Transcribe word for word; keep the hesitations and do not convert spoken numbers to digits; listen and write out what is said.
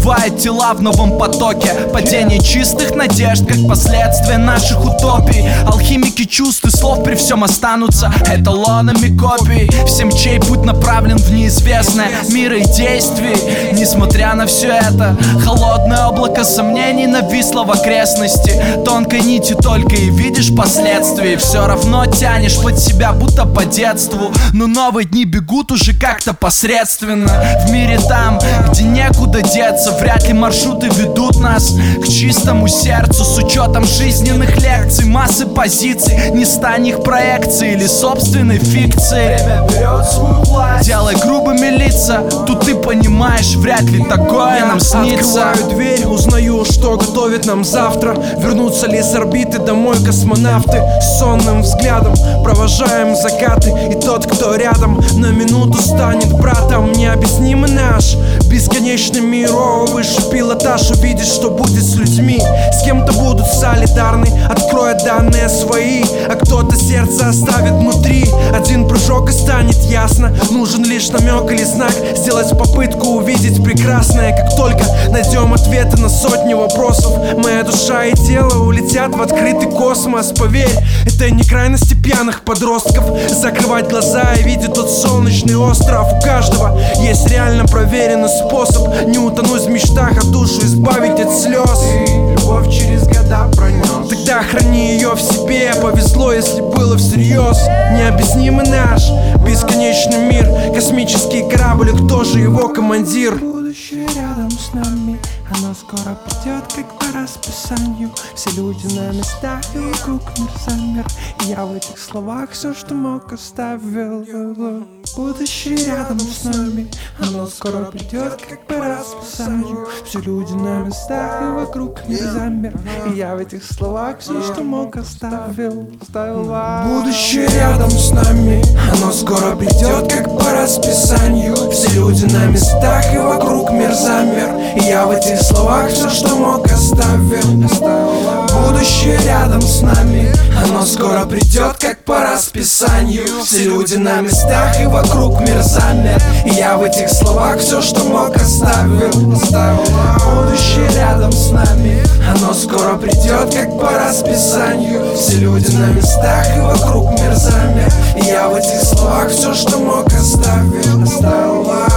Убивает тела в новом потоке. Падение чистых надежд, как последствия наших утопий. Алхимики чувств и слов при всем останутся эталонами копий. Всем, чей путь направлен в неизвестное, мира и действий. Несмотря на все это, холодное облако сомнений нависло в окрестности. Тонкой нити только и видишь последствия. Все равно тянешь под себя, будто по детству. Но новые дни бегут уже как-то посредственно. В мире там, где некуда деться, вряд ли маршруты ведут нас к чистому сердцу. С учетом жизненных лекций, массы позиций, не стань их проекцией или собственной фикцией. Время берет свою власть, делай грубыми лица. Тут ты понимаешь, вряд ли такое нам снится. Открываю дверь, узнаю, что готовит нам завтра. Вернутся ли с орбиты домой космонавты? С сонным взглядом провожаем закаты. И тот, кто рядом, на минуту станет братом. Необъяснимый наш бесконечный мир. О, выше пилотаж, увидеть, что будет с людьми. С кем-то будут солидарны, откроя данные свои, а кто-то сердце оставит внутри. Один прыжок и станет ясно. Нужен лишь намек или знак. Сделать попытку увидеть прекрасное. Как только найдем ответы на сотни вопросов, моя душа и тело улетят в открытый космос. Поверь, это не крайности пьяных подростков. Закрывать глаза и видеть тот солнечный остров. У каждого есть реально проверенный способ не утонуть в мечтах, а душу избавить от слез. И любовь через года пронес. Тогда храни ее в себе. Повезло, если было всерьез. Необъяснимый наш бесконечный мир. Космический корабль, кто же его командир? Будущее рядом с нами, оно скоро придет, как по расписанию. Все люди на местах, и вокруг мир замер. И я в этих словах все, что мог, оставил. Будущее рядом с нами, оно скоро придет, как по расписанию. Все люди на местах, и вокруг мир замер. И я в этих словах все, что мог, оставил. Будущее рядом с нами, оно скоро придет, как по расписанию. Все люди на местах, и вокруг мир замер. И я в этих словах все, что мог, оставил. Будущее рядом с нами, оно скоро придет, как по расписанию. Все люди на местах, и вокруг мир замер. И я в этих словах все, что мог, оставил. Будущее рядом с нами, оно скоро придет, как по расписанию. Все люди на местах, и вокруг мир замер. И я в этих словах все, что мог, оставил.